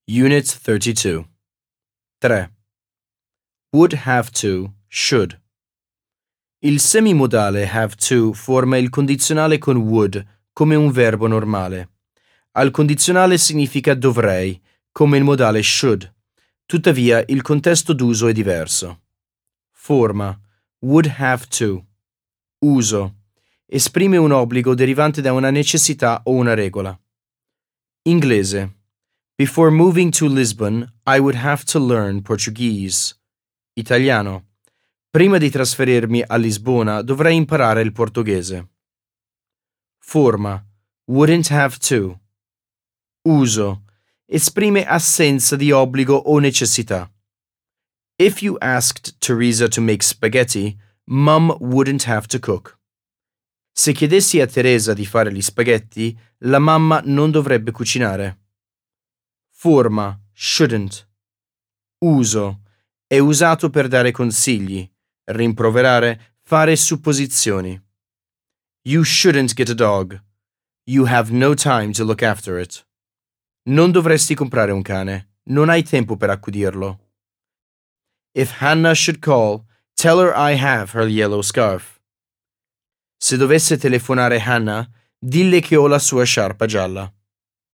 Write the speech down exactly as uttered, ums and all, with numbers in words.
Unit thirty-two. tre. Would have to, should. Il semimodale have to forma il condizionale con would come un verbo normale. Al condizionale significa dovrei, come il modale should. Tuttavia il contesto d'uso è diverso. Forma would have to. Uso esprime un obbligo derivante da una necessità o una regola. Inglese. Before moving to Lisbon, I would have to learn Portuguese. Italiano. Prima di trasferirmi a Lisbona dovrei imparare il portoghese. Forma wouldn't have to. Uso esprime assenza di obbligo o necessità. If you asked Teresa to make spaghetti, Mum wouldn't have to cook. Se chiedessi a Teresa di fare gli spaghetti, la mamma non dovrebbe cucinare. Forma shouldn't. Uso è usato per dare consigli, rimproverare, fare supposizioni. You shouldn't get a dog. You have no time to look after it. Non dovresti comprare un cane. Non hai tempo per accudirlo. If Hannah should call, tell her I have her yellow scarf. Se dovesse telefonare Hannah, dille che ho la sua sciarpa gialla.